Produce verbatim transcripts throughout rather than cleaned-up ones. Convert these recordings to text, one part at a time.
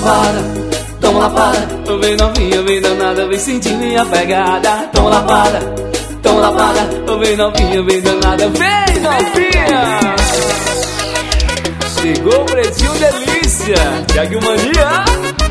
lapada, toma lapada. Vem novinha, vem danada, vem sentir minha pegada. Toma lapada, toma lapada. Vem novinha, vem danada, vem novinha. Chegou o Pretinho Delícia, Thiago Mania.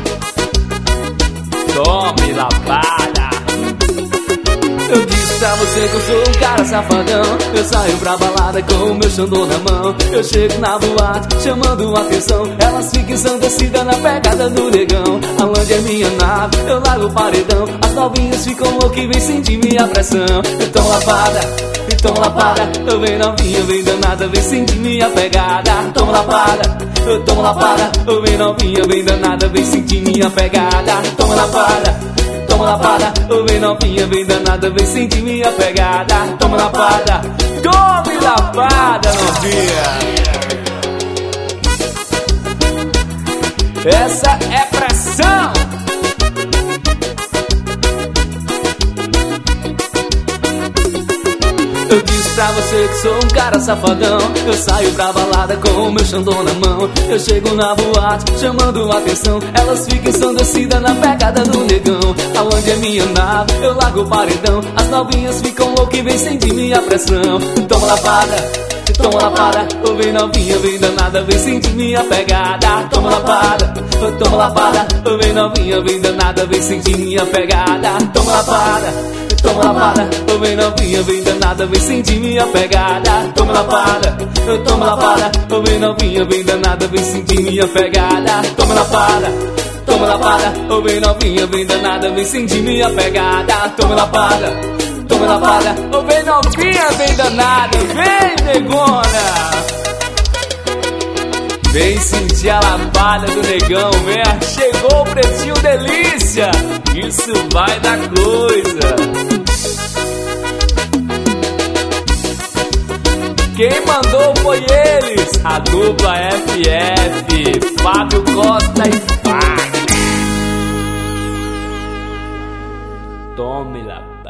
Tome lapada. Eu disse pra você que eu sou um cara safadão. Eu saio pra balada com o meu xandô na mão. Eu chego na boate chamando atenção. Elas ficam ensandecidas na pegada do negão. Aonde é minha nave, eu largo o paredão. As novinhas ficam loucas e vem sentir minha pressão. Então lapada, então lapada. Eu vem novinha, vem danada, vem sentir minha pegada. Toma lapada, eu tomo lapada. Eu vem novinha, vem danada, vem sentir minha pegada. Toma lapada, toma lapada. Eu vem novinha, vem danada, vem sentir minha pegada. Toma lapada, tome lapada, novinha. Essa é pressão. Eu disse pra você que sou um cara safadão. Eu saio pra balada com o meu xandô na mão. Eu chego na boate chamando atenção. Elas ficam ensandecidas na pegada do negão. Aonde é minha nave, eu largo o paredão. As novinhas ficam loucas e vem sentir minha pressão. Toma lapada, toma lapada. Ô vem novinha, vem danada, vem sentir minha pegada. Toma lapada, toma lapada. Ô vem novinha, vem danada, vem sentir minha pegada. Toma lapada, toma lapada. Ô vem novinha, vem danada, vem sentir minha pegada. Toma lapada, eu tomo lapada. Ô vem novinha, vem danada, vem sentir minha pegada. Toma lapada, toma lapada. Ô vem novinha, vem danada, vem sentir minha pegada. Toma lapada, toma lapada. Ô vem novinha, vem danada, vem negona. Vem sentir a lapada do negão, vem. Chegou o Pretinho Delícia. Isso vai dar coisa. Quem mandou foi eles, a dupla F F, Fábio Costa e Fagner. Tome lá.